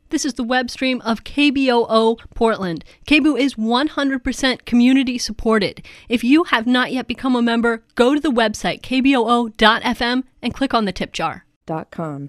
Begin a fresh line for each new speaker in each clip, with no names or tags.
This is the web stream of KBOO Portland. KBOO is 100% community supported. If you have not yet become a member, go to the website kboo.fm and click on the tip jar.
.com.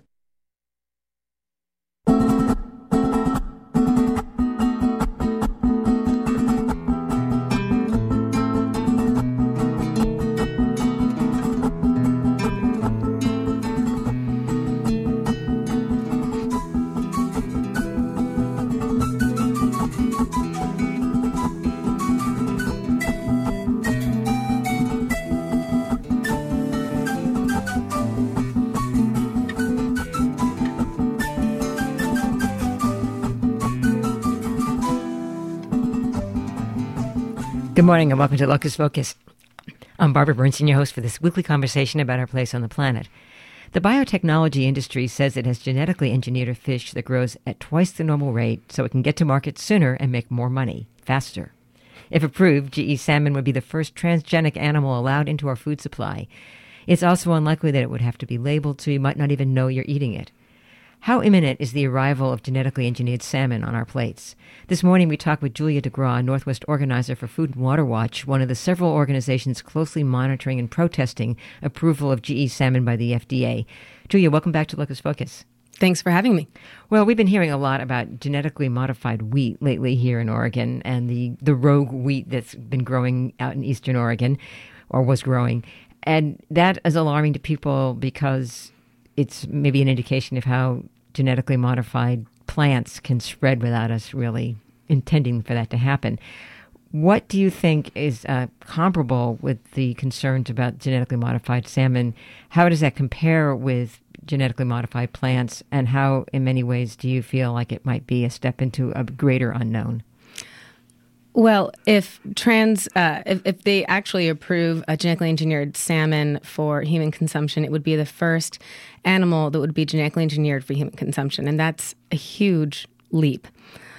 Good morning and welcome to Locus Focus. I'm Barbara Bernstein, your host for this weekly conversation about our place on the planet. The biotechnology industry says it has genetically engineered a fish that grows at twice the normal rate so it can get to market sooner and make more money, faster. If approved, GE salmon would be the first transgenic animal allowed into our food supply. It's also unlikely that it would have to be labeled so you might not even know you're eating it. How imminent is the arrival of genetically engineered salmon on our plates? This morning we talked with Julia DeGraw, Northwest organizer for Food and Water Watch, one of the several organizations closely monitoring and protesting approval of GE salmon by the FDA. Julia, welcome back to Locus Focus.
Thanks for having me.
Well, we've been hearing a lot about genetically modified wheat lately here in Oregon and the rogue wheat that's been growing out in eastern Oregon, or was growing. And that is alarming to people because it's maybe an indication of how genetically modified plants can spread without us really intending for that to happen. What do you think is comparable with the concerns about genetically modified salmon? How does that compare with genetically modified plants? And how, in many ways, do you feel like it might be a step into a greater unknown?
Well, if they actually approve a genetically engineered salmon for human consumption, it would be the first animal that would be genetically engineered for human consumption, and that's a huge leap.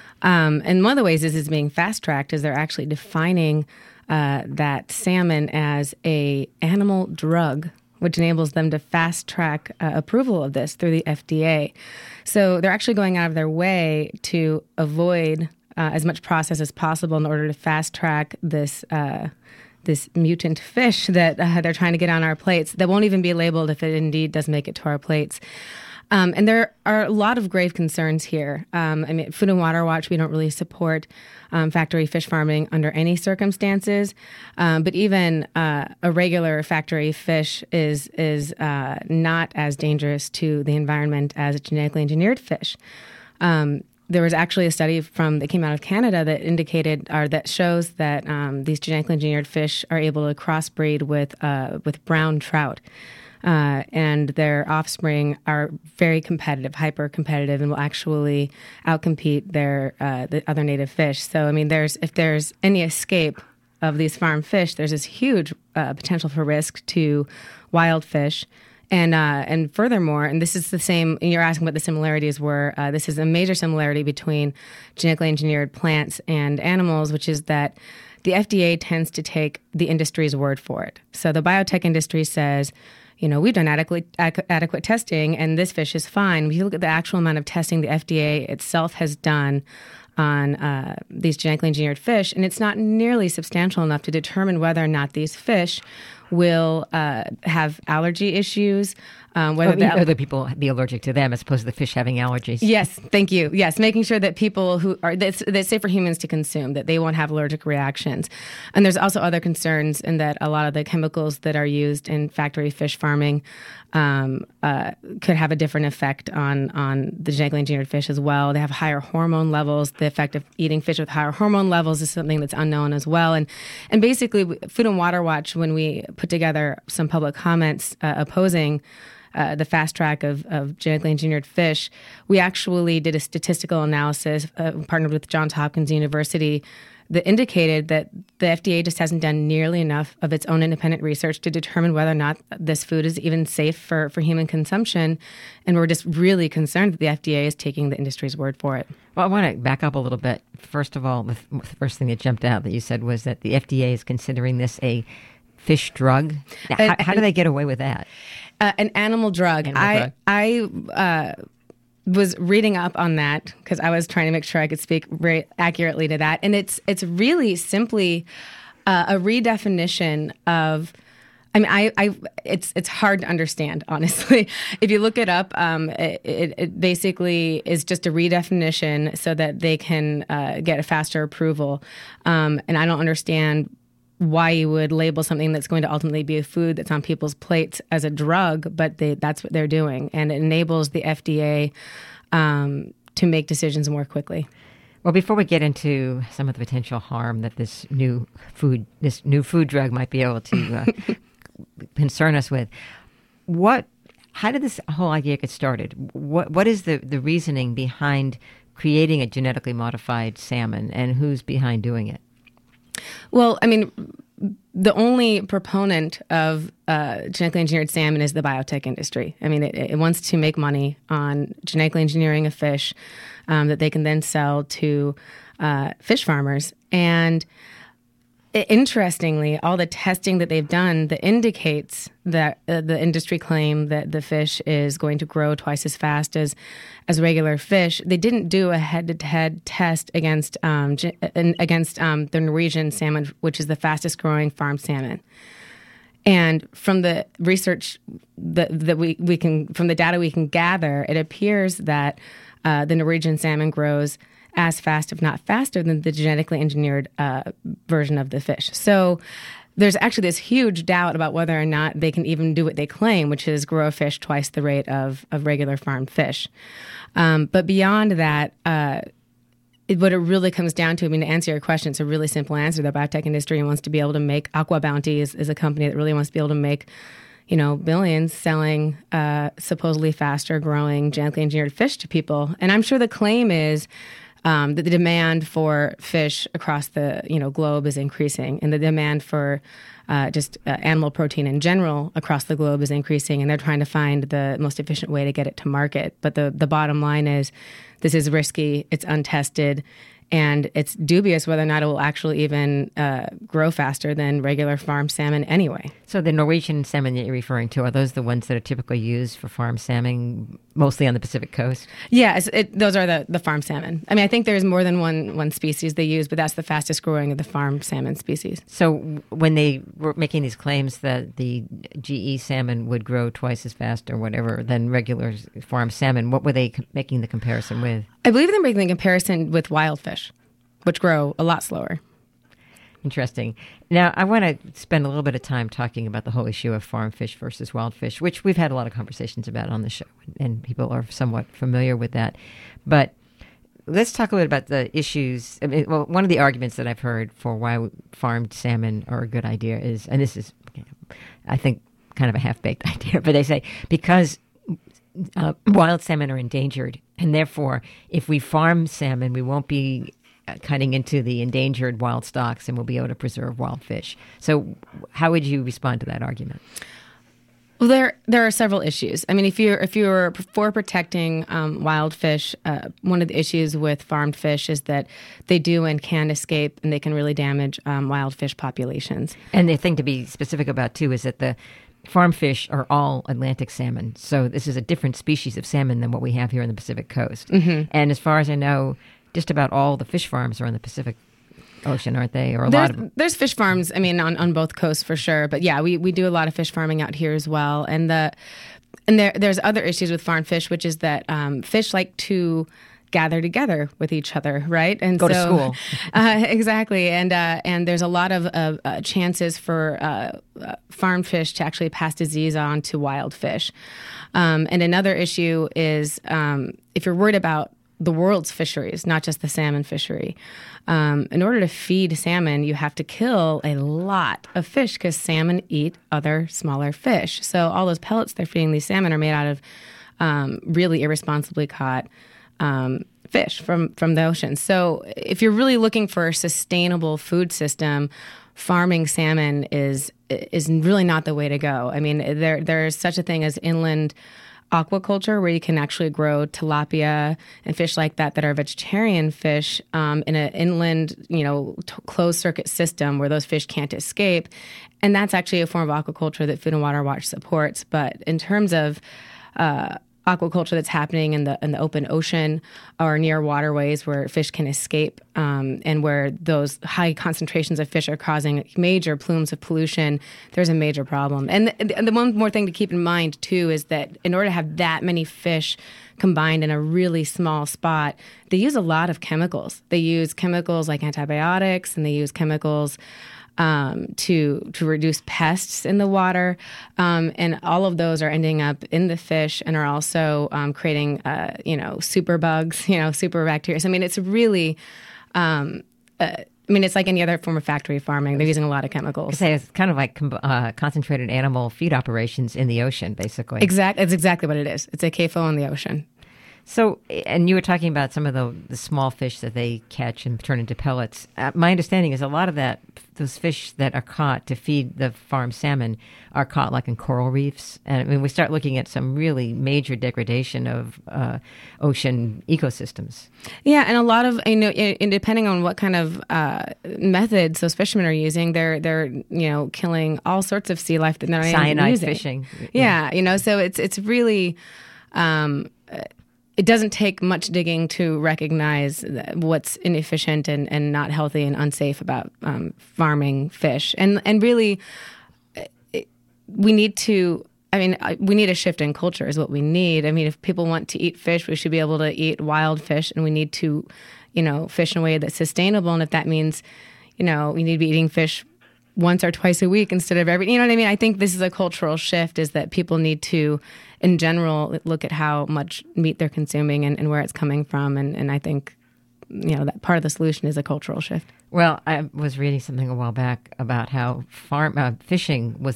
And one of the ways this is being fast-tracked is they're actually defining that salmon as a animal drug, which enables them to fast-track approval of this through the FDA. So they're actually going out of their way to avoid as much process as possible in order to fast track this mutant fish that they're trying to get on our plates that won't even be labeled if it indeed does make it to our plates. And there are a lot of grave concerns here. Food and Water Watch, we don't really support factory fish farming under any circumstances. But even a regular factory fish is not as dangerous to the environment as a genetically engineered fish. There was actually a study that came out of Canada that indicated or that shows that these genetically engineered fish are able to crossbreed with brown trout, and their offspring are very competitive, hyper competitive, and will actually outcompete the other native fish. So, if there's any escape of these farm fish, there's this huge potential for risk to wild fish. And furthermore, and this is the same, you're asking what the similarities were, this is a major similarity between genetically engineered plants and animals, which is that the FDA tends to take the industry's word for it. So the biotech industry says, we've done adequate testing and this fish is fine. If you look at the actual amount of testing the FDA itself has done on these genetically engineered fish, and it's not nearly substantial enough to determine whether or not these fish will have allergy issues. Whether
other people be allergic to them as opposed to the fish having allergies.
Yes, thank you. Yes, making sure that people who are that's safe for humans to consume, that they won't have allergic reactions. And there's also other concerns in that a lot of the chemicals that are used in factory fish farming could have a different effect on the genetically engineered fish as well. They have higher hormone levels. The effect of eating fish with higher hormone levels is something that's unknown as well. And basically, Food and Water Watch, when we put together some public comments opposing the fast track of genetically engineered fish, we actually did a statistical analysis, partnered with Johns Hopkins University, that indicated that the FDA just hasn't done nearly enough of its own independent research to determine whether or not this food is even safe for human consumption. And we're just really concerned that the FDA is taking the industry's word for it.
Well, I want to back up a little bit. First of all, the first thing that jumped out that you said was that the FDA is considering this a fish drug. How do they get away with that?
An animal drug. was reading up on that because I was trying to make sure I could speak very accurately to that. And it's really simply a redefinition of, I mean, it's hard to understand, honestly. If you look it up, it basically is just a redefinition so that they can get a faster approval. And I don't understand why you would label something that's going to ultimately be a food that's on people's plates as a drug, but that's what they're doing. And it enables the FDA to make decisions more quickly.
Well, before we get into some of the potential harm that this new food drug might be able to concern us with, how did this whole idea get started? What is the reasoning behind creating a genetically modified salmon, and who's behind doing it?
Well, I mean, the only proponent of genetically engineered salmon is the biotech industry. I mean, it wants to make money on genetically engineering a fish that they can then sell to fish farmers. And interestingly, all the testing that they've done that indicates that the industry claim that the fish is going to grow twice as fast as regular fish, they didn't do a head-to-head test against the Norwegian salmon, which is the fastest growing farm salmon. And from the research that we can, from the data we can gather, it appears that the Norwegian salmon grows as fast, if not faster, than the genetically engineered version of the fish. So there's actually this huge doubt about whether or not they can even do what they claim, which is grow a fish twice the rate of regular farmed fish. But beyond that, what it really comes down to, I mean, to answer your question, it's a really simple answer. The biotech industry wants to be able to make, Aqua Bounty is a company that really wants to be able to make, billions selling supposedly faster growing genetically engineered fish to people. And I'm sure the claim is that the demand for fish across the globe is increasing, and the demand for animal protein in general across the globe is increasing, and they're trying to find the most efficient way to get it to market. But the bottom line is this is risky, it's untested, and it's dubious whether or not it will actually even grow faster than regular farm salmon anyway.
So the Norwegian salmon that you're referring to, are those the ones that are typically used for farm salmon, mostly on the Pacific coast?
Yeah, those are the farm salmon. I mean, I think there's more than one species they use, but that's the fastest growing of the farm salmon species.
So when they were making these claims that the GE salmon would grow twice as fast or whatever than regular farm salmon, what were they making the comparison with?
I believe they're making the comparison with wild fish, which grow a lot slower.
Interesting. Now, I want to spend a little bit of time talking about the whole issue of farm fish versus wild fish, which we've had a lot of conversations about on the show, and people are somewhat familiar with that. But let's talk a little bit about the issues. I mean, well, one of the arguments that I've heard for why farmed salmon are a good idea is, and this is, I think, kind of a half-baked idea, but they say because wild salmon are endangered, and therefore, if we farm salmon, we won't be cutting into the endangered wild stocks, and we'll be able to preserve wild fish. So how would you respond to that argument?
Well, there are several issues. I mean, if you're for protecting wild fish, one of the issues with farmed fish is that they do and can escape, and they can really damage wild fish populations. And
the thing to be specific about, too, is that the farm fish are all Atlantic salmon. So this is a different species of salmon than what we have here on the Pacific coast. Mm-hmm. And as far as I know, just about all the fish farms are on the Pacific Ocean, aren't they? Or
there's fish farms, I mean, on both coasts for sure. But yeah, we do a lot of fish farming out here as well. And there's other issues with farmed fish, which is that fish like to gather together with each other, right? And
go to school.
Exactly. And there's a lot of chances for farmed fish to actually pass disease on to wild fish. And another issue is if you're worried about the world's fisheries, not just the salmon fishery. In order to feed salmon, you have to kill a lot of fish because salmon eat other smaller fish. So all those pellets they're feeding these salmon are made out of really irresponsibly caught fish from the ocean. So if you're really looking for a sustainable food system, farming salmon is really not the way to go. I mean, there's such a thing as inland aquaculture, where you can actually grow tilapia and fish like that are vegetarian fish in an inland, closed circuit system where those fish can't escape. And that's actually a form of aquaculture that Food and Water Watch supports. But in terms of aquaculture that's happening in the open ocean or near waterways where fish can escape, and where those high concentrations of fish are causing major plumes of pollution, there's a major problem. And the one more thing to keep in mind, too, is that in order to have that many fish combined in a really small spot, they use a lot of chemicals. They use chemicals like antibiotics, and they use chemicals to reduce pests in the water, and all of those are ending up in the fish and are also creating super bugs, super bacteria. So, I mean, it's really, it's like any other form of factory farming. They're using a lot of chemicals.
It's kind of like concentrated animal feed operations in the ocean, basically.
It's exactly what it is. It's a CAFO in the ocean.
So, and you were talking about some of the small fish that they catch and turn into pellets. My understanding is a lot of those fish that are caught to feed the farm salmon are caught like in coral reefs. And I mean, we start looking at some really major degradation of ocean ecosystems.
Yeah, and a lot of, and depending on what kind of methods those fishermen are using, they're killing all sorts of sea life that they're not
cyanide
using.
Fishing.
Yeah, so it's really. It doesn't take much digging to recognize what's inefficient and not healthy and unsafe about farming fish. And really, we need a shift in culture is what we need. I mean, if people want to eat fish, we should be able to eat wild fish, and we need to, fish in a way that's sustainable. And if that means, we need to be eating fish once or twice a week instead of every, you know what I mean? I think this is a cultural shift, is that people need to, in general, look at how much meat they're consuming and where it's coming from. And I think, that part of the solution is a cultural shift.
Well, I was reading something a while back about how fishing was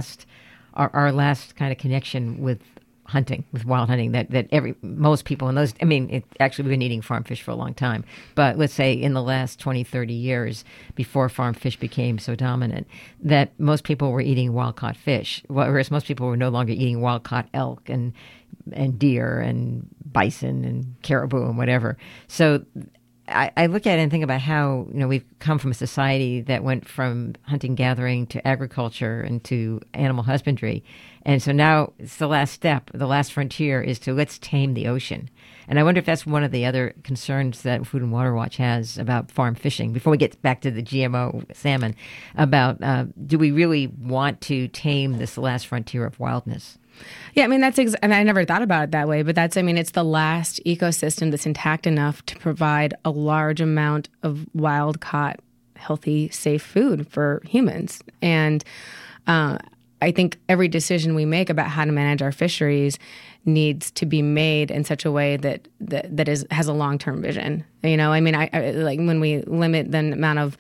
our last kind of connection with hunting, with wild hunting, that most people in those, actually we've been eating farm fish for a long time, but let's say in the last 20, 30 years before farm fish became so dominant, that most people were eating wild-caught fish, whereas most people were no longer eating wild-caught elk and deer and bison and caribou and whatever. So I look at it and think about how, we've come from a society that went from hunting, gathering to agriculture and to animal husbandry. And so now it's the last step, the last frontier is to let's tame the ocean. And I wonder if that's one of the other concerns that Food and Water Watch has about farm fishing, before we get back to the GMO salmon, about do we really want to tame this last frontier of wildness?
Yeah, and I never thought about it that way, but it's the last ecosystem that's intact enough to provide a large amount of wild-caught, healthy, safe food for humans. And I think every decision we make about how to manage our fisheries needs to be made in such a way that has a long-term vision. I like when we limit the amount of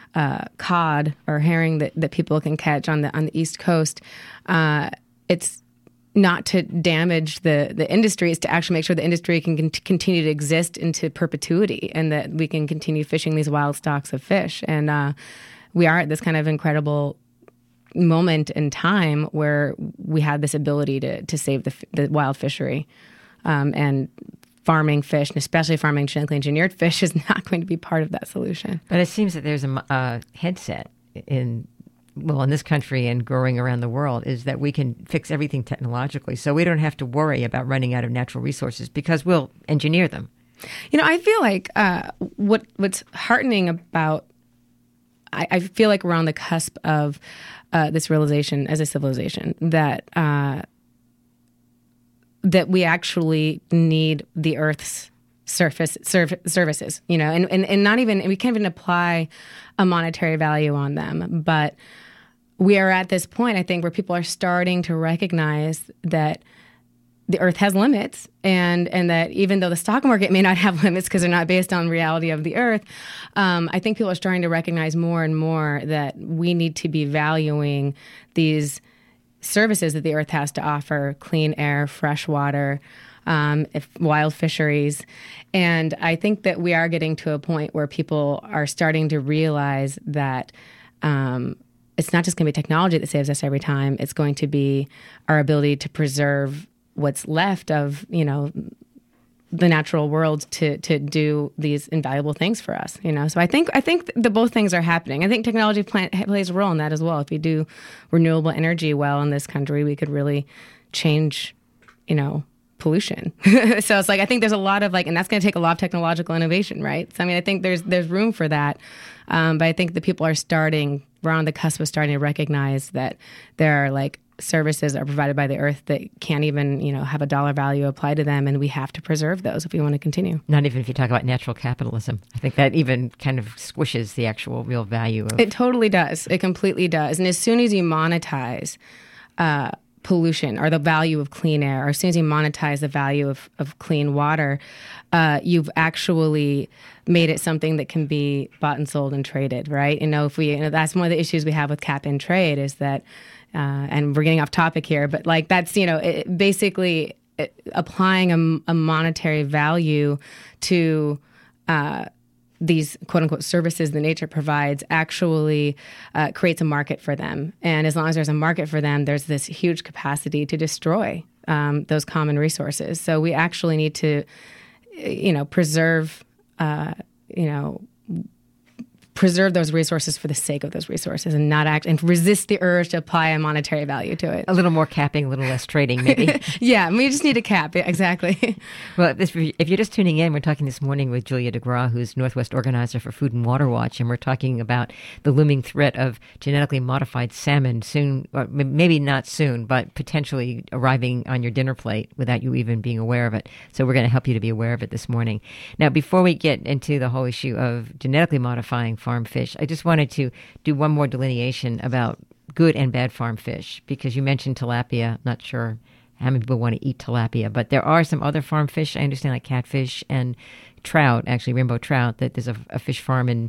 cod or herring that people can catch on the East Coast, it's not to damage the industry, is to actually make sure the industry can continue to exist into perpetuity, and that we can continue fishing these wild stocks of fish. And we are at this kind of incredible moment in time where we have this ability to save the wild fishery, and farming fish, and especially farming genetically engineered fish, is not going to be part of that solution.
But it seems that there's a headset in this country and growing around the world, is that we can fix everything technologically, so we don't have to worry about running out of natural resources because we'll engineer them.
I feel like what's heartening about, I feel like we're on the cusp of this realization as a civilization that we actually need the Earth's services, and not even, we can't even apply a monetary value on them, but we are at this point, I think, where people are starting to recognize that the Earth has limits, and that even though the stock market may not have limits because they're not based on reality of the Earth, I think people are starting to recognize more and more that we need to be valuing these services that the Earth has to offer: clean air, fresh water, wild fisheries. And I think that we are getting to a point where people are starting to realize that it's not just going to be technology that saves us every time. It's going to be our ability to preserve what's left of, the natural world to do these invaluable things for us. So I think the both things are happening. I think technology plays a role in that as well. If we do renewable energy well in this country, we could really change, pollution. So it's like, I think there's a lot of and that's going to take a lot of technological innovation, right? So I mean, I think there's room for that. But I think the people we're on the cusp of starting to recognize that there are services that are provided by the earth that can't even, have a dollar value applied to them. And we have to preserve those if we want to continue.
Not even if you talk about natural capitalism. I think that even kind of squishes the actual real value of...
It totally does. It completely does. And as soon as you monetize pollution or the value of clean air, or as soon as you monetize the value of clean water, you've actually made it something that can be bought and sold and traded, right? If that's one of the issues we have with cap and trade is that, and we're getting off topic here, but that's, basically applying a monetary value to these quote unquote services that nature provides actually creates a market for them. And as long as there's a market for them, there's this huge capacity to destroy those common resources. So we actually need to, preserve those resources for the sake of those resources and not act and resist the urge to apply a monetary value to it.
A little more capping, a little less trading, maybe.
Yeah, we just need a cap. Exactly.
Well, if you're just tuning in, we're talking this morning with Julia DeGraw, who's Northwest organizer for Food and Water Watch, and we're talking about the looming threat of genetically modified salmon soon, or maybe not soon, but potentially arriving on your dinner plate without you even being aware of it. So we're going to help you to be aware of it this morning. Now, before we get into the whole issue of genetically modifying farm fish, I just wanted to do one more delineation about good and bad farm fish, because you mentioned tilapia. Not sure how many people want to eat tilapia, but there are some other farm fish, I understand, like catfish and trout, actually rainbow trout, that there's a fish farm in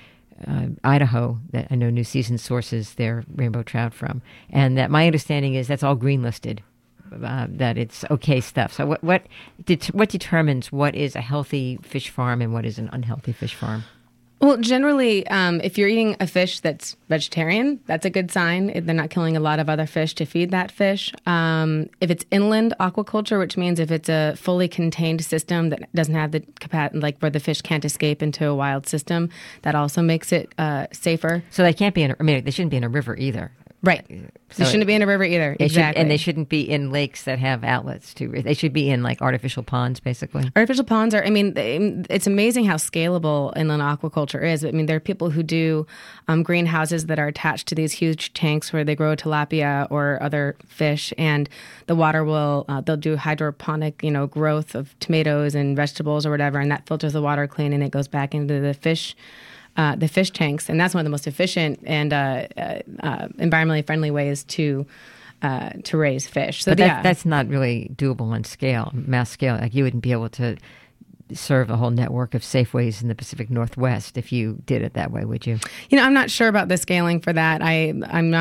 Idaho that I know New Season sources their rainbow trout from. And that my understanding is that's all green listed, that it's okay stuff. So what determines what is a healthy fish farm and what is an unhealthy fish farm?
Well, generally, if you're eating a fish that's vegetarian, that's a good sign. They're not killing a lot of other fish to feed that fish. If it's inland aquaculture, which means if it's a fully contained system that doesn't have the capacity, where the fish can't escape into a wild system, that also makes it safer.
So they can't be they shouldn't be in a river either.
Right. So they shouldn't be in a river either. Exactly.
And they shouldn't be in lakes that have outlets too. They should be in artificial ponds, basically.
Artificial ponds are, it's amazing how scalable inland aquaculture is. There are people who do greenhouses that are attached to these huge tanks where they grow tilapia or other fish, and the water they'll do hydroponic, growth of tomatoes and vegetables or whatever, and that filters the water clean and it goes back into the fish tanks, and that's one of the most efficient and environmentally friendly ways to raise fish. So
but that's not really doable on mass scale. You wouldn't be able to serve a whole network of Safeways in the Pacific Northwest if you did it that way, would you?
I'm not sure about the scaling for that. I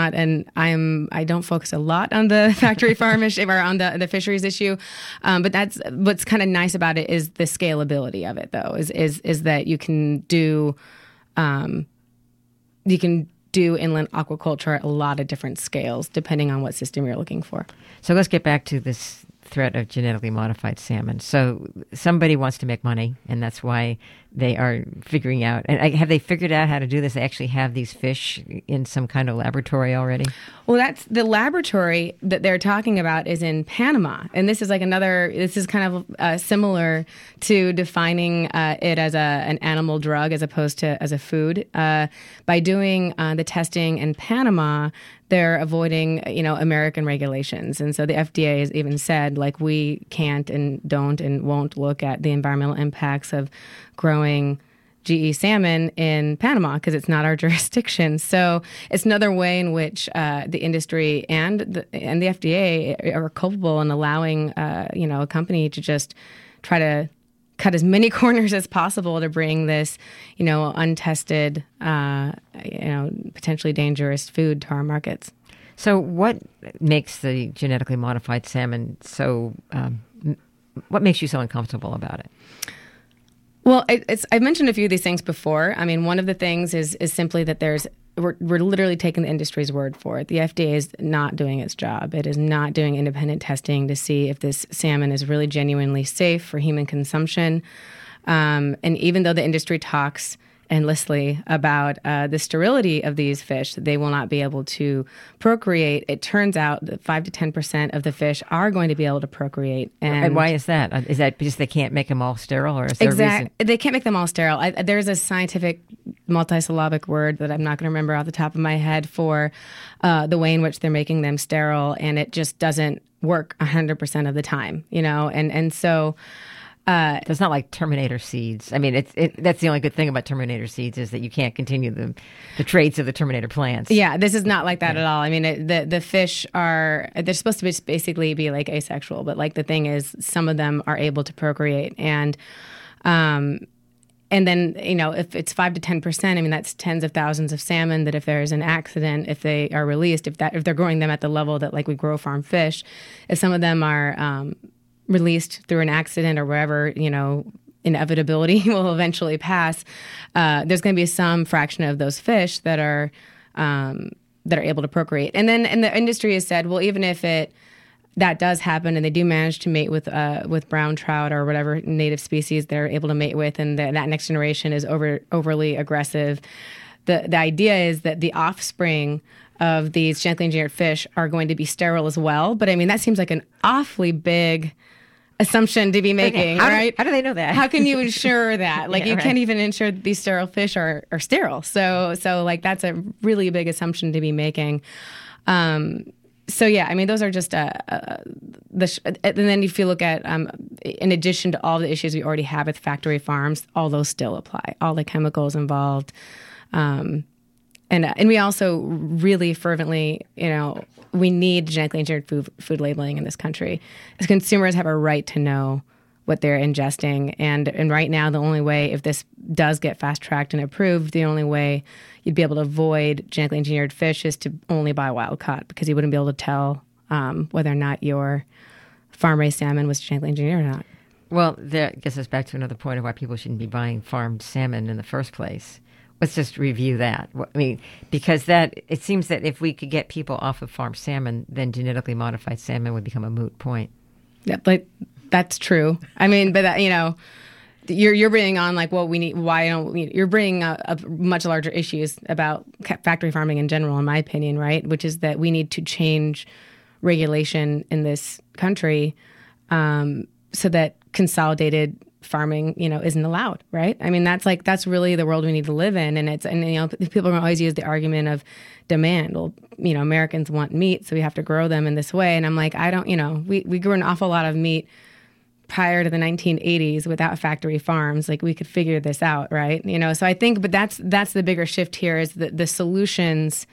don't focus a lot on the factory farm issue or on the fisheries issue. But that's what's kind of nice about it is the scalability of it, though, is that you can do inland aquaculture at a lot of different scales, depending on what system you're looking for.
So let's get back to this threat of genetically modified salmon. So somebody wants to make money, and that's why they are figuring out. And have they figured out how to do this? They actually have these fish in some kind of laboratory already?
Well, that's the laboratory that they're talking about is in Panama. And this is this is kind of similar to defining it as an animal drug as opposed to as a food. By doing the testing in Panama, they're avoiding, American regulations. And so the FDA has even said, we can't and don't and won't look at the environmental impacts of growing GE salmon in Panama because it's not our jurisdiction. So it's another way in which the industry and the FDA are culpable in allowing, a company to just try to cut as many corners as possible to bring this, untested, potentially dangerous food to our markets.
So what makes the genetically modified salmon so, what makes you so uncomfortable about it?
Well, I've mentioned a few of these things before. One of the things is simply that we're literally taking the industry's word for it. The FDA is not doing its job. It is not doing independent testing to see if this salmon is really genuinely safe for human consumption. And even though the industry talks endlessly about the sterility of these fish. They will not be able to procreate. It turns out that 5 to 10% of the fish are going to be able to procreate.
And why is that? Is that because they can't make them all sterile, or is there a reason?
They can't make them all sterile. There's a scientific multisyllabic word that I'm not going to remember off the top of my head for the way in which they're making them sterile, and it just doesn't work 100% of the time, and so...
it's not like Terminator seeds. I mean, that's the only good thing about Terminator seeds is that you can't continue the traits of the Terminator plants.
Yeah, this is not like that at all. I mean, the fish they're supposed to basically be like asexual, but like the thing is, some of them are able to procreate, and then if it's 5 to 10%, I mean that's tens of thousands of salmon that if there's an accident, if they are released, if they're growing them at the level that like we grow farm fish, if some of them are released through an accident or wherever, inevitability will eventually pass, there's going to be some fraction of those fish that are able to procreate. And the industry has said, well, even if that does happen and they do manage to mate with brown trout or whatever native species they're able to mate with, and that next generation is overly aggressive, the idea is that the offspring of these genetically engineered fish are going to be sterile as well. But I mean, that seems like an awfully big assumption to be making, right?
How do they know that?
How can you ensure that? Like,
Yeah,
you
right.
can't even ensure that these sterile fish are sterile. So like that's a really big assumption to be making. So yeah, I mean, those are just and then if you look at in addition to all the issues we already have with factory farms, all those still apply. All the chemicals involved. And we also really fervently, we need genetically engineered food labeling in this country. As consumers have a right to know what they're ingesting. And right now, the only way, if this does get fast-tracked and approved, the only way you'd be able to avoid genetically engineered fish is to only buy wild caught, because you wouldn't be able to tell whether or not your farm-raised salmon was genetically engineered or not.
Well, that gets us back to another point of why people shouldn't be buying farmed salmon in the first place. Let's just review that. I mean, because it seems that if we could get people off of farmed salmon, then genetically modified salmon would become a moot point.
Yeah, but that's true. I mean, but you're bringing on like what we need. You're bringing up much larger issues about factory farming in general, in my opinion, right? Which is that we need to change regulation in this country so that consolidated farming, isn't allowed, right? I mean, that's really the world we need to live in. And people are always use the argument of demand. Well, Americans want meat, so we have to grow them in this way. And I'm like, we grew an awful lot of meat prior to the 1980s without factory farms. Like, we could figure this out, right? So I think, but that's the bigger shift here is that the solutions,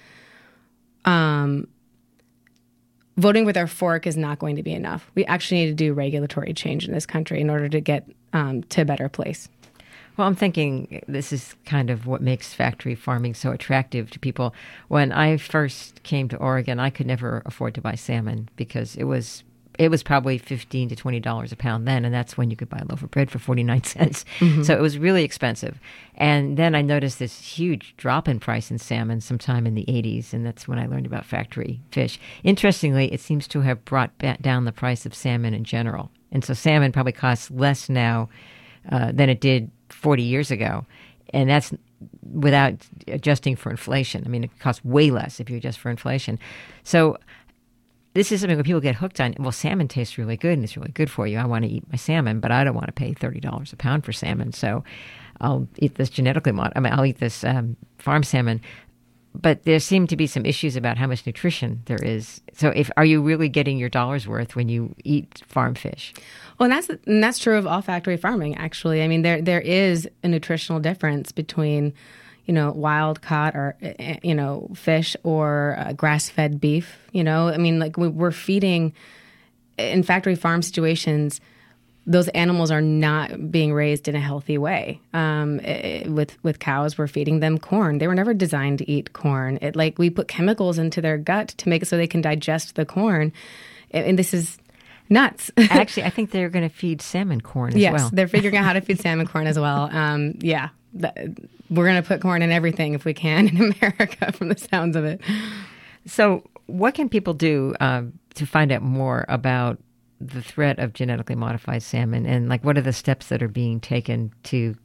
voting with our fork is not going to be enough. We actually need to do regulatory change in this country in order to get to a better place.
Well, I'm thinking this is kind of what makes factory farming so attractive to people. When I first came to Oregon, I could never afford to buy salmon because it was probably $15 to $20 a pound then, and that's when you could buy a loaf of bread for 49 cents. Mm-hmm. So it was really expensive. And then I noticed this huge drop in price in salmon sometime in the 80s, and that's when I learned about factory fish. Interestingly, it seems to have brought down the price of salmon in general. And so salmon probably costs less now than it did 40 years ago. And that's without adjusting for inflation. I mean, it costs way less if you adjust for inflation. So this is something where people get hooked on. Well, salmon tastes really good and it's really good for you. I want to eat my salmon, but I don't want to pay $30 a pound for salmon. So I'll eat this I'll eat this farm salmon. But there seem to be some issues about how much nutrition there is. So are you really getting your dollar's worth when you eat farm fish?
Well, and that's true of all factory farming, actually. I mean, there is a nutritional difference between, wild caught or, fish or grass-fed beef. I mean, like we're feeding in factory farm situations, those animals are not being raised in a healthy way. With cows, we're feeding them corn. They were never designed to eat corn. We put chemicals into their gut to make it so they can digest the corn. And this is nuts.
Actually, I think they're going to feed salmon corn as well.
Yes, they're figuring out how to feed salmon corn as well. We're going to put corn in everything if we can in America, from the sounds of it.
So what can people do to find out more about the threat of genetically modified salmon, and what are the steps that are being taken to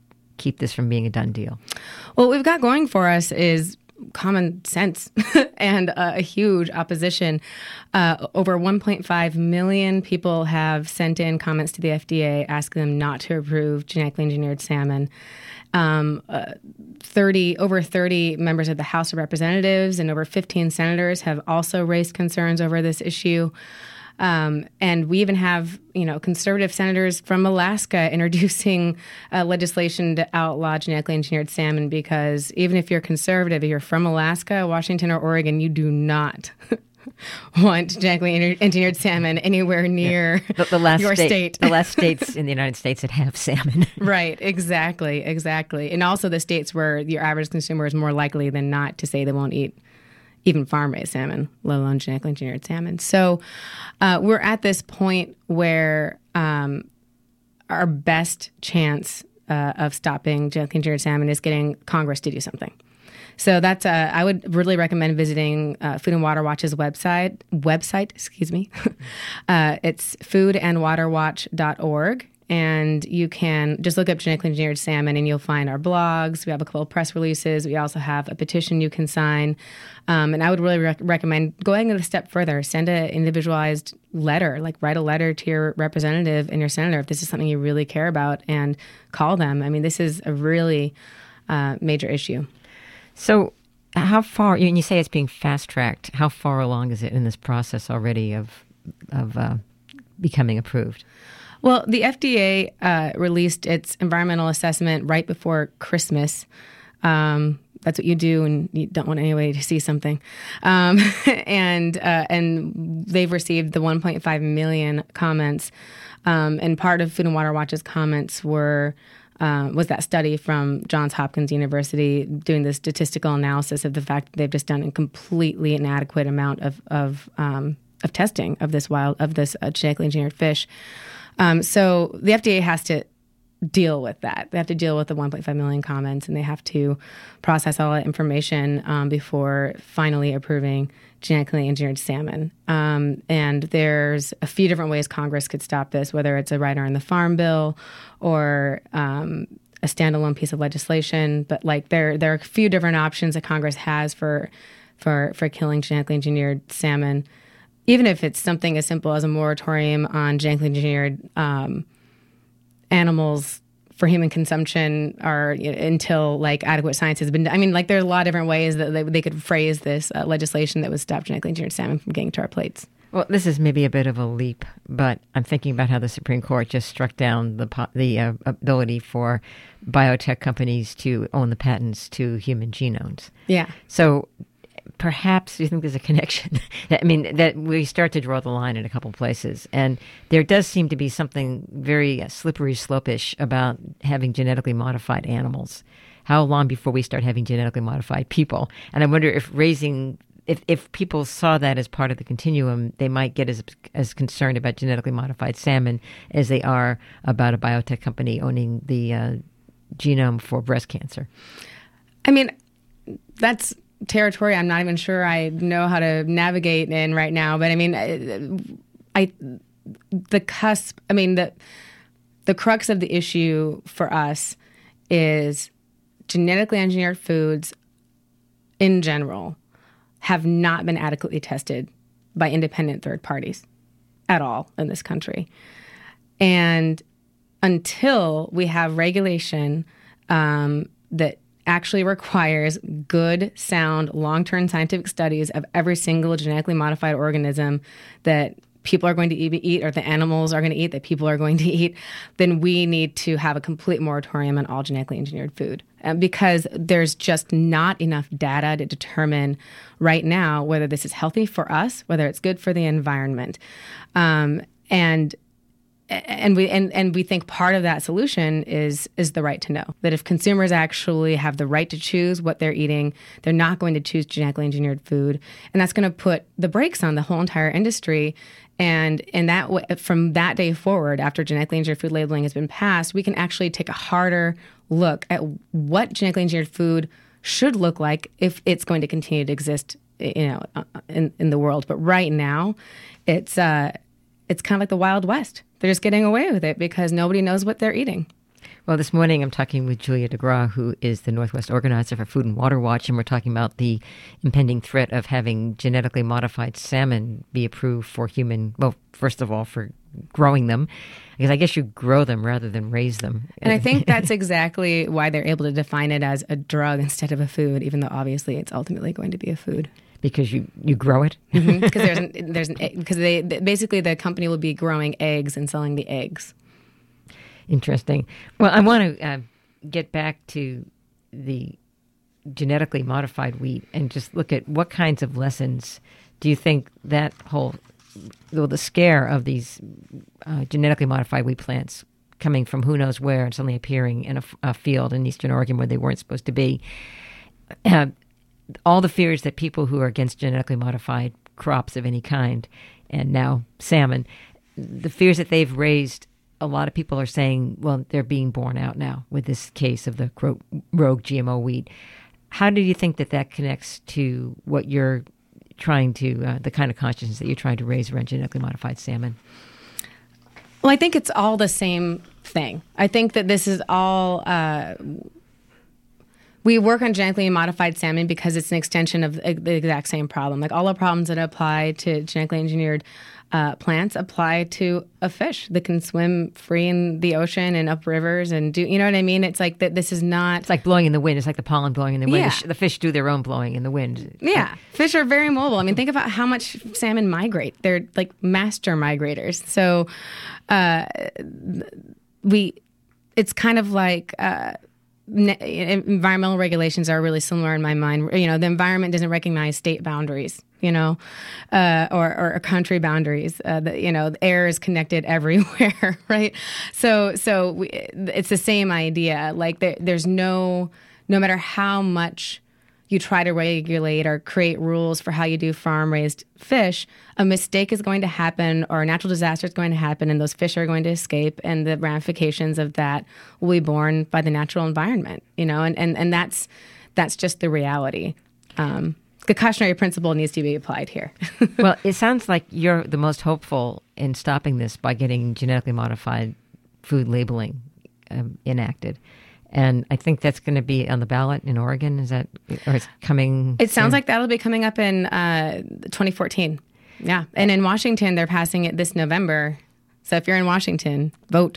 keep this from being a done deal?
Well, what we've got going for us is common sense and a huge opposition. Over 1.5 million people have sent in comments to the FDA asking them not to approve genetically engineered salmon. Over 30 members of the House of Representatives and over 15 senators have also raised concerns over this issue. And we even have, conservative senators from Alaska introducing legislation to outlaw genetically engineered salmon, because even if you're conservative, if you're from Alaska, Washington, or Oregon, you do not want genetically engineered salmon anywhere near your state.
The last states in the United States that have salmon.
Right, exactly. And also the states where your average consumer is more likely than not to say they won't eat even farm-raised salmon, let alone genetically engineered salmon. So we're at this point where our best chance of stopping genetically engineered salmon is getting Congress to do something. So that's I would really recommend visiting Food and Water Watch's website. It's foodandwaterwatch.org. And you can just look up genetically engineered salmon and you'll find our blogs. We have a couple of press releases. We also have a petition you can sign. And I would really recommend going a step further. Send an individualized letter, like write a letter to your representative and your senator if this is something you really care about, and call them. I mean, this is a really major issue.
So how far, and you say it's being fast-tracked, how far along is it in this process already of becoming approved?
Well, the FDA released its environmental assessment right before Christmas. That's what you do when you don't want anybody to see something. And they've received the 1.5 million comments. And part of Food and Water Watch's comments was that study from Johns Hopkins University doing the statistical analysis of the fact that they've just done a completely inadequate amount of testing of this genetically engineered fish. So the FDA has to deal with that. They have to deal with the 1.5 million comments, and they have to process all that information before finally approving genetically engineered salmon. And there's a few different ways Congress could stop this, whether it's a rider in the Farm Bill or a standalone piece of legislation. But there are a few different options that Congress has for killing genetically engineered salmon. Even if it's something as simple as a moratorium on genetically engineered animals for human consumption, or until adequate science has been done. I mean, there are a lot of different ways that they could phrase this legislation that would stop genetically engineered salmon from getting to our plates.
Well, this is maybe a bit of a leap, but I'm thinking about how the Supreme Court just struck down the ability for biotech companies to own the patents to human genomes.
Yeah.
So perhaps you think there's a connection. I mean, that we start to draw the line in a couple places. And there does seem to be something very slippery slope-ish about having genetically modified animals. How long before we start having genetically modified people? And I wonder if people saw that as part of the continuum, they might get as concerned about genetically modified salmon as they are about a biotech company owning the genome for breast cancer.
I mean, that's territory I'm not even sure I know how to navigate in right now. But I mean, the crux of the issue for us is genetically engineered foods in general have not been adequately tested by independent third parties at all in this country. And until we have regulation that actually requires good, sound, long-term scientific studies of every single genetically modified organism that people are going to eat, or the animals are going to eat that people are going to eat, then we need to have a complete moratorium on all genetically engineered food. Because there's just not enough data to determine right now whether this is healthy for us, whether it's good for the environment. And we think part of that solution is the right to know. That if consumers actually have the right to choose what they're eating, they're not going to choose genetically engineered food, and that's going to put the brakes on the whole entire industry. And in that way, from that day forward, after genetically engineered food labeling has been passed, we can actually take a harder look at what genetically engineered food should look like if it's going to continue to exist, in the world. But right now, it's kind of like the Wild West. They're just getting away with it because nobody knows what they're eating.
Well, this morning I'm talking with Julia DeGraw, who is the Northwest organizer for Food and Water Watch, and we're talking about the impending threat of having genetically modified salmon be approved for human, well, first of all, for growing them, because I guess you grow them rather than raise them.
And I think that's exactly why they're able to define it as a drug instead of a food, even though obviously it's ultimately going to be a food.
Because you grow it?
Because they basically the company will be growing eggs and selling the eggs.
Interesting. Well, I want to get back to the genetically modified wheat and just look at what kinds of lessons do you think that whole, well, the scare of these genetically modified wheat plants coming from who knows where and suddenly appearing in a field in eastern Oregon where they weren't supposed to be, all the fears that people who are against genetically modified crops of any kind, and now salmon, the fears that they've raised, a lot of people are saying, well, they're being borne out now with this case of the rogue GMO wheat. How do you think that connects to what you're trying to, the kind of consciousness that you're trying to raise around genetically modified salmon?
Well, I think it's all the same thing. I think that this is all... we work on genetically modified salmon because it's an extension of the exact same problem. Like all the problems that apply to genetically engineered plants apply to a fish that can swim free in the ocean and up rivers and do, you know what I mean? It's like that. This is not.
It's like blowing in the wind. It's like the pollen blowing in the wind.
Yeah.
The fish do their own blowing in the wind.
Yeah. Fish are very mobile. I mean, think about how much salmon migrate. They're like master migrators. So it's kind of like, environmental regulations are really similar in my mind. You know, the environment doesn't recognize state boundaries, you know, or country boundaries. The air is connected everywhere, right? So it's the same idea. Like there's no matter how much you try to regulate or create rules for how you do farm-raised fish, a mistake is going to happen or a natural disaster is going to happen and those fish are going to escape and the ramifications of that will be borne by the natural environment, you know, and that's just the reality. The cautionary principle needs to be applied here.
Well, it sounds like you're the most hopeful in stopping this by getting genetically modified food labeling enacted. And I think that's going to be on the ballot in Oregon. Is that, or it's coming?
It sounds like that'll be coming up in 2014. Yeah. And in Washington, they're passing it this November. So if you're in Washington, vote.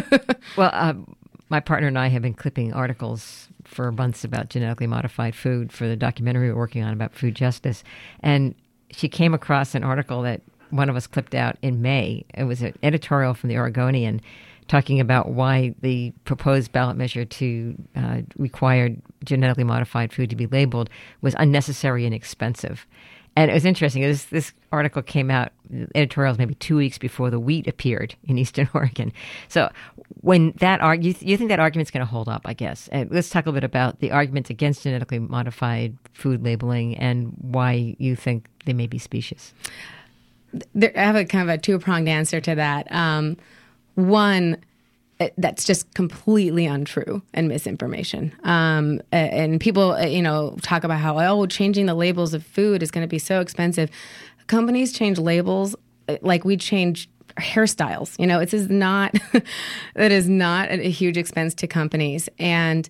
Well, my partner and I have been clipping articles for months about genetically modified food for the documentary we're working on about food justice. And she came across an article that one of us clipped out in May. It was an editorial from the Oregonian talking about why the proposed ballot measure to require genetically modified food to be labeled was unnecessary and expensive. And it was interesting. This article came out, editorials maybe 2 weeks before the wheat appeared in Eastern Oregon. So when you think that argument's going to hold up, I guess. And let's talk a little bit about the arguments against genetically modified food labeling and why you think they may be specious.
I have a kind of a two-pronged answer to that. One, that's just completely untrue and misinformation. And people, talk about how, changing the labels of food is going to be so expensive. Companies change labels like we change hairstyles. You know, it is not, that is not a huge expense to companies. And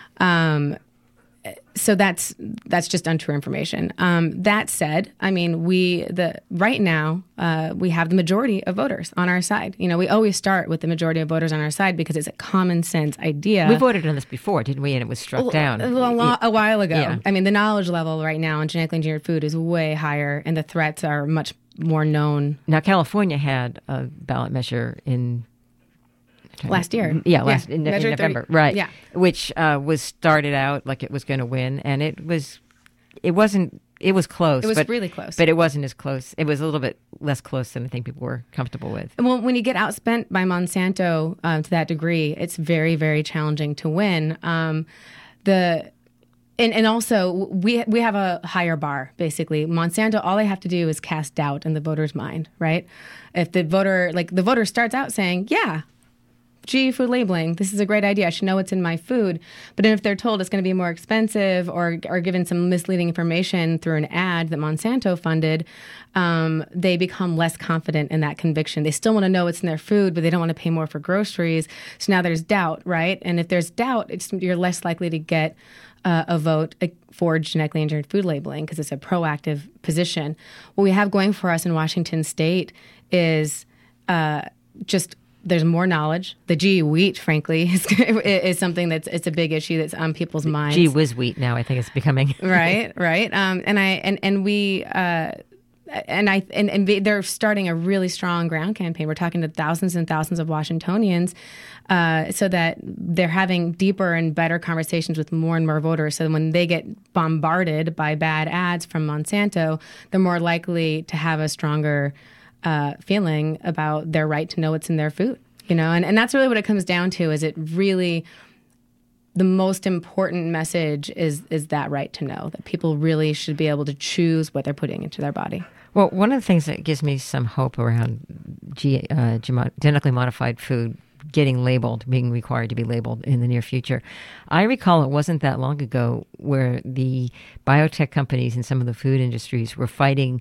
so that's just untrue information. That said, I mean, right now we have the majority of voters on our side. You know, we always start with the majority of voters on our side because it's a common sense idea.
We voted on this before, didn't we? And it was struck down
a while ago.
Yeah.
I mean, the knowledge level right now on genetically engineered food is way higher, and the threats are much more known.
Now, California had a ballot measure in
last year.
In November.
30.
Right.
Yeah.
Which was started out like it was going to win, and it was close.
It was really close.
But it wasn't as close. It was a little bit less close than I think people were comfortable with.
Well, when you get outspent by Monsanto to that degree, it's very, very challenging to win. And also, we have a higher bar, basically. Monsanto, all they have to do is cast doubt in the voter's mind, right? If the voter starts out saying, yeah, gee, food labeling, this is a great idea. I should know what's in my food. But if they're told it's going to be more expensive or given some misleading information through an ad that Monsanto funded, they become less confident in that conviction. They still want to know what's in their food, but they don't want to pay more for groceries. So now there's doubt, right? And if there's doubt, you're less likely to get a vote for genetically engineered food labeling because it's a proactive position. What we have going for us in Washington State is just there's more knowledge. The GE wheat, frankly, is something it's a big issue that's on people's minds.
GE whiz wheat now, I think it's becoming
right. And they're starting a really strong ground campaign. We're talking to thousands and thousands of Washingtonians so that they're having deeper and better conversations with more and more voters. So when they get bombarded by bad ads from Monsanto, they're more likely to have a stronger feeling about their right to know what's in their food. And that's really what it comes down to. Is it really the most important message is that right to know, that people really should be able to choose what they're putting into their body.
Well, one of the things that gives me some hope around genetically modified food getting labeled, being required to be labeled in the near future. I recall it wasn't that long ago where the biotech companies and some of the food industries were fighting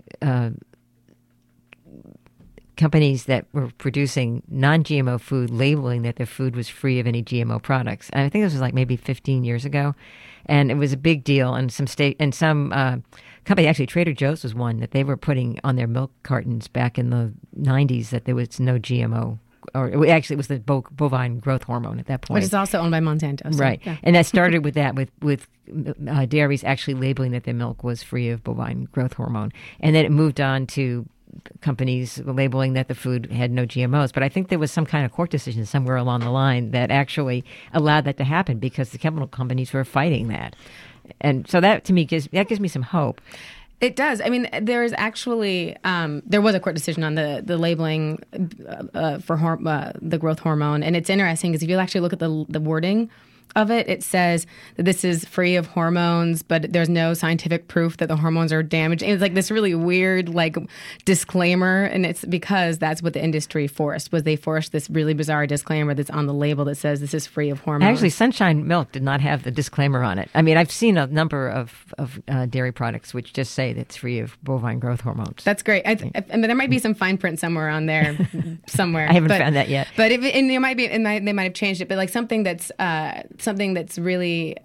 companies that were producing non-GMO food, labeling that their food was free of any GMO products. And I think this was like maybe 15 years ago. And it was a big deal. And some company, actually Trader Joe's was one, that they were putting on their milk cartons back in the 90s that there was no GMO. Or actually, it was the bovine growth hormone at that point.
Which is also owned by Monsanto. So,
right.
Yeah.
And that started with that, with dairies actually labeling that their milk was free of bovine growth hormone. And then it moved on to companies labeling that the food had no GMOs. But I think there was some kind of court decision somewhere along the line that actually allowed that to happen because the chemical companies were fighting that. And so that, to me, gives me some hope.
It does. I mean, there is actually there was a court decision on the labeling for the growth hormone, and it's interesting because if you actually look at the wording of it, it says that this is free of hormones, but there's no scientific proof that the hormones are damaged. And it's like this really weird disclaimer, and it's because that's what the industry forced. They forced this really bizarre disclaimer that's on the label that says this is free of hormones.
Actually, Sunshine Milk did not have the disclaimer on it. I mean, I've seen a number of dairy products which just say that it's free of bovine growth hormones.
That's great. I mean, there might be some fine print somewhere on there, somewhere.
I haven't found that yet.
But there might be, they might have changed it. But something that's really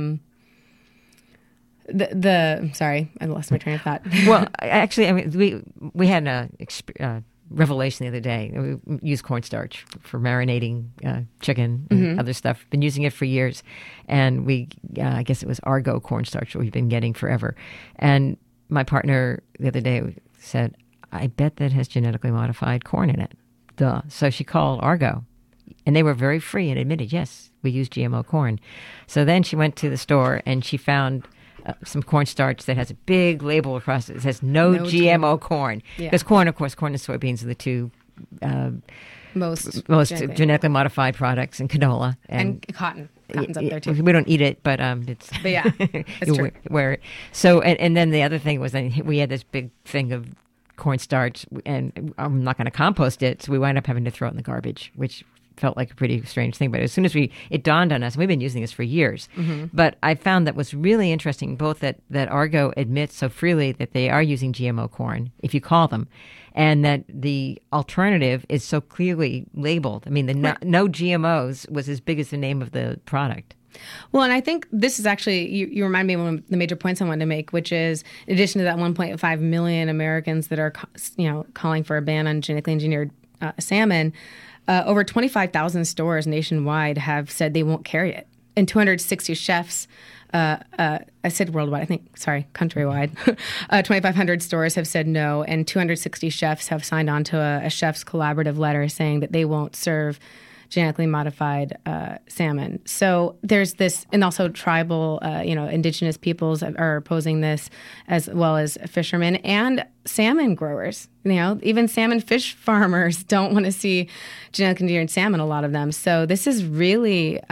sorry, I lost my train of thought.
Well, actually, I mean, we had a revelation the other day. We use cornstarch for marinating chicken and other stuff. Been using it for years, and I guess it was Argo cornstarch that we've been getting forever. And my partner the other day said, "I bet that has genetically modified corn in it." Duh. So she called Argo. And they were very free and admitted, yes, we use GMO corn. So then she went to the store and she found some cornstarch that has a big label across it that says no GMO corn. Yeah. Because corn and soybeans are the two
most
genetically modified products, and canola.
And cotton. Cotton's up there too.
We don't eat it, but it's...
But yeah, that's true.
Wear it. So, and then the other thing was that we had this big thing of cornstarch, and I'm not going to compost it, so we wound up having to throw it in the garbage, which felt like a pretty strange thing. But as soon as it dawned on us, and we've been using this for years, but I found that was really interesting, both that Argo admits so freely that they are using GMO corn, if you call them, and that the alternative is so clearly labeled. I mean, the no GMOs was as big as the name of the product.
Well, and I think this is actually, you remind me of one of the major points I wanted to make, which is, in addition to that 1.5 million Americans that are, calling for a ban on genetically engineered salmon, over 25,000 stores nationwide have said they won't carry it. And 260 chefs, I said worldwide, countrywide, 2,500 stores have said no, and 260 chefs have signed on to a chef's collaborative letter saying that they won't serve genetically modified salmon. So there's this, and also tribal, indigenous peoples are opposing this, as well as fishermen and salmon growers. Even salmon fish farmers don't want to see genetically engineered salmon, a lot of them. So this is really...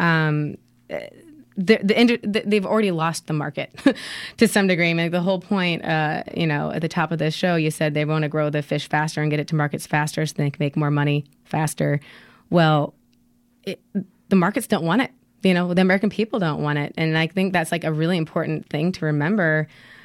they've already lost the market to some degree. I mean, the whole point, at the top of this show, you said they want to grow the fish faster and get it to markets faster so they can make more money faster. Well, the markets don't want it. The American people don't want it. And I think that's like a really important thing to remember.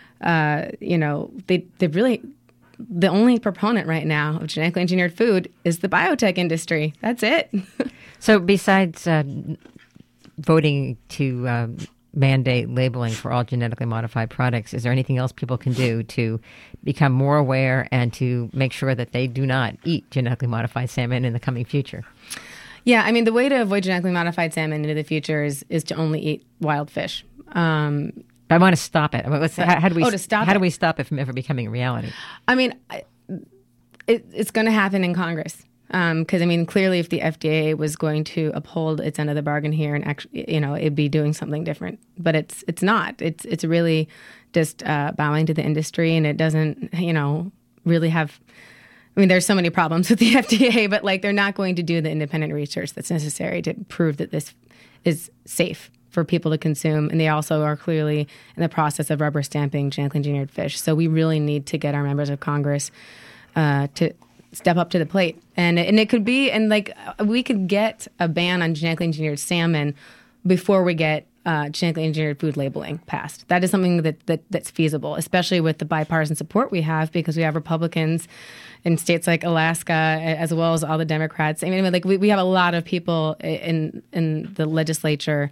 They really, the only proponent right now of genetically engineered food is the biotech industry. That's it.
So besides voting to mandate labeling for all genetically modified products, is there anything else people can do to become more aware and to make sure that they do not eat genetically modified salmon in the coming future?
Yeah, I mean, the way to avoid genetically modified salmon into the future is to only eat wild fish.
I want to stop it. How do we stop it from ever becoming a reality?
I mean, it's going to happen in Congress. Because, clearly if the FDA was going to uphold its end of the bargain here and actually, it'd be doing something different. But it's not. It's really just bowing to the industry, and it doesn't, really have... there's so many problems with the FDA, but they're not going to do the independent research that's necessary to prove that this is safe for people to consume. And they also are clearly in the process of rubber stamping genetically engineered fish. So we really need to get our members of Congress to step up to the plate. And it could be, we could get a ban on genetically engineered salmon before we get genetically engineered food labeling passed. That is something that's feasible, especially with the bipartisan support we have, because we have Republicans in states like Alaska, as well as all the Democrats. We have a lot of people in the legislature,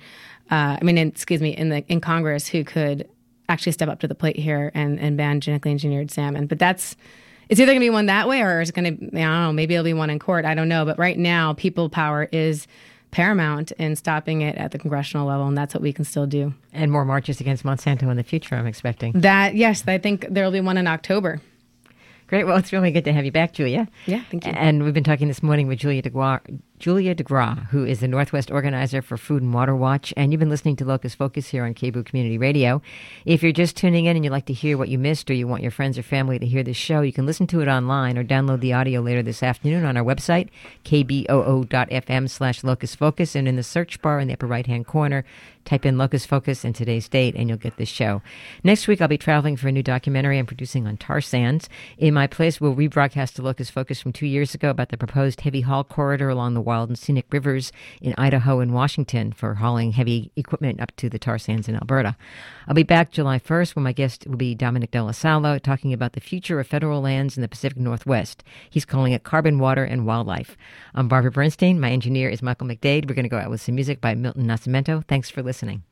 in Congress, who could actually step up to the plate here and ban genetically engineered salmon. But it's either going to be one that way, or it's going to, I don't know, maybe it'll be one in court. I don't know. But right now, people power is paramount in stopping it at the congressional level, and that's what we can still do.
And more marches against Monsanto in the future, I'm expecting.
Yes, I think there will be one in October.
Great. Well, it's really good to have you back, Julia.
Yeah, thank you.
And we've been talking this morning with Julia DeGraw, who is the Northwest organizer for Food and Water Watch. And you've been listening to Locus Focus here on KBOO Community Radio. If you're just tuning in and you'd like to hear what you missed, or you want your friends or family to hear this show, you can listen to it online or download the audio later this afternoon on our website, kboo.fm/Locus Focus. And in the search bar in the upper right-hand corner, type in Locus Focus and today's date, and you'll get this show. Next week, I'll be traveling for a new documentary I'm producing on tar sands. In my place, we'll rebroadcast the Locus Focus from 2 years ago about the proposed heavy haul corridor along the wild and scenic rivers in Idaho and Washington for hauling heavy equipment up to the tar sands in Alberta. I'll be back July 1st when my guest will be Dominic Della Sala, talking about the future of federal lands in the Pacific Northwest. He's calling it carbon, water, and wildlife. I'm Barbara Bernstein. My engineer is Michael McDade. We're going to go out with some music by Milton Nascimento. Thanks for listening.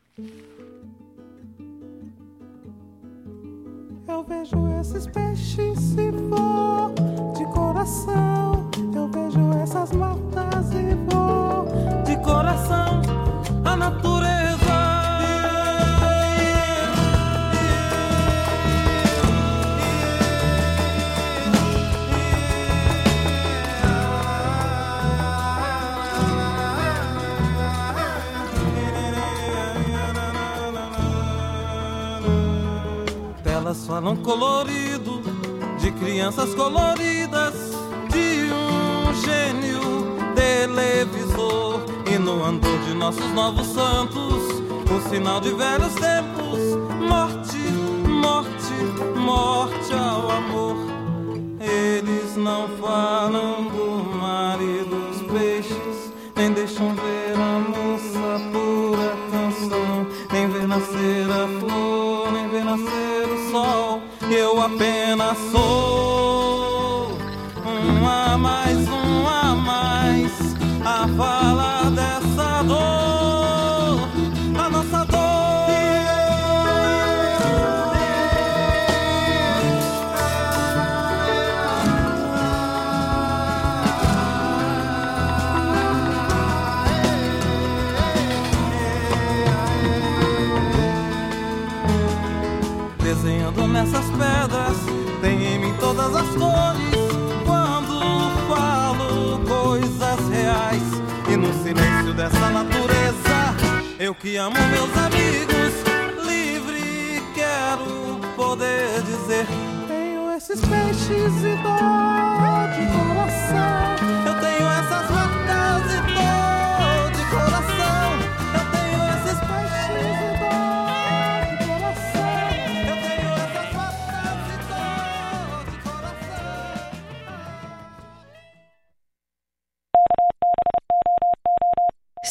Eu vejo esses peixes se for de coração. Eu vejo essas matas e vou de coração. A natureza. Elas falam colorido de crianças coloridas, de gênio televisor. E no andor de nossos novos santos, o sinal de velhos tempos. Morte, morte, morte ao amor. Eles não falam do mar e dos peixes, nem deixam ver a moça pura canção, nem ver nascer a flor, nem ver nascer o sol. Eu apenas sou um a mais, a falar dessa dor, a nossa dor. Desenhando nessas pedras, tem em mim todas as cores. Quando falo coisas reais, e no silêncio dessa natureza, eu que amo meus amigos, livre quero poder dizer: tenho esses peixes e dor de coração. Eu tenho essas matas e dor de coração. Eu tenho esses peixes e dor de coração. Eu tenho essas matas e dor de coração.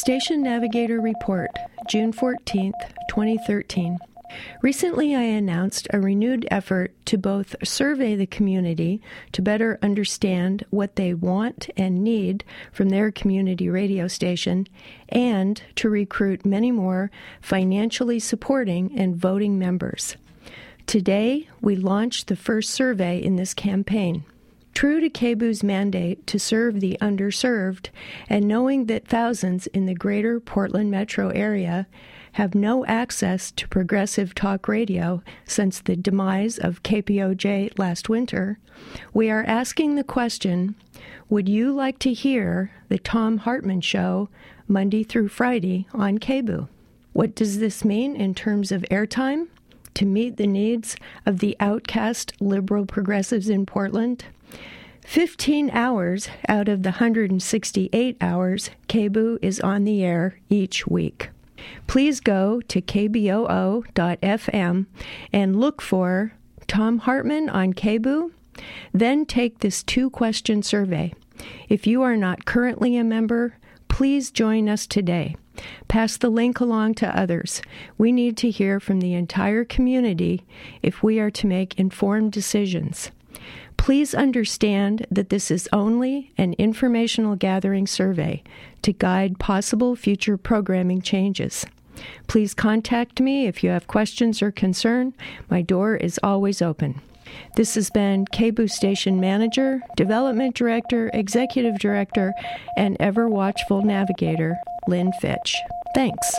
Station Navigator Report, June 14th, 2013. Recently, I announced a renewed effort to both survey the community to better understand what they want and need from their community radio station, and to recruit many more financially supporting and voting members. Today, we launched the first survey in this campaign. True to KBOO's mandate to serve the underserved, and knowing that thousands in the greater Portland metro area have no access to progressive talk radio since the demise of KPOJ last winter, we are asking the question, would you like to hear the Thom Hartmann Show Monday through Friday on KBOO? What does this mean in terms of airtime to meet the needs of the outcast liberal progressives in Portland? 15 hours out of the 168 hours KBOO is on the air each week. Please go to kboo.fm and look for Thom Hartmann on KBOO. Then take this 2-question survey. If you are not currently a member, please join us today. Pass the link along to others. We need to hear from the entire community if we are to make informed decisions. Please understand that this is only an informational gathering survey to guide possible future programming changes. Please contact me if you have questions or concern. My door is always open. This has been KBOO Station Manager, Development Director, Executive Director, and ever watchful navigator, Lynn Fitch. Thanks.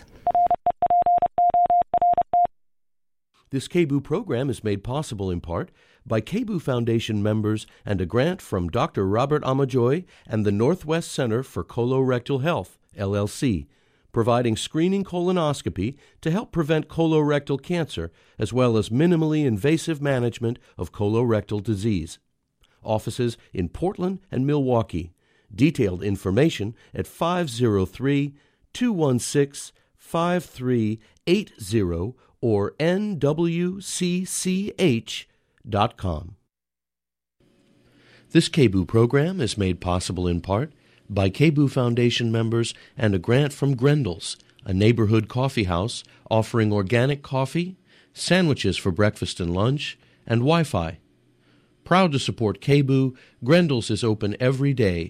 This KBOO program is made possible in part by KBOO Foundation members and a grant from Dr. Robert Amajoy and the Northwest Center for Colorectal Health, LLC, providing screening colonoscopy to help prevent colorectal cancer as well as minimally invasive management of colorectal disease. Offices in Portland and Milwaukee. Detailed information at 503-216-5380 or nwcch.com. This KBOO program is made possible in part by KBOO Foundation members and a grant from Grendel's, a neighborhood coffee house offering organic coffee, sandwiches for breakfast and lunch, and Wi-Fi. Proud to support KBOO, Grendel's is open every day